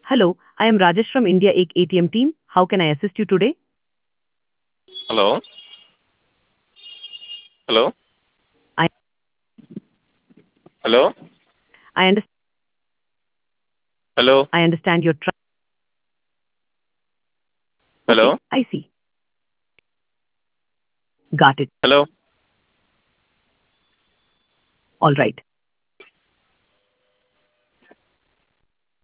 Hello, I am Rajesh from India Ek ATM team. How can I assist you today? Hello? Hello? I Hello? I, under, Hello? I understand your try. Okay, Hello? I see. Got it. Hello? All right.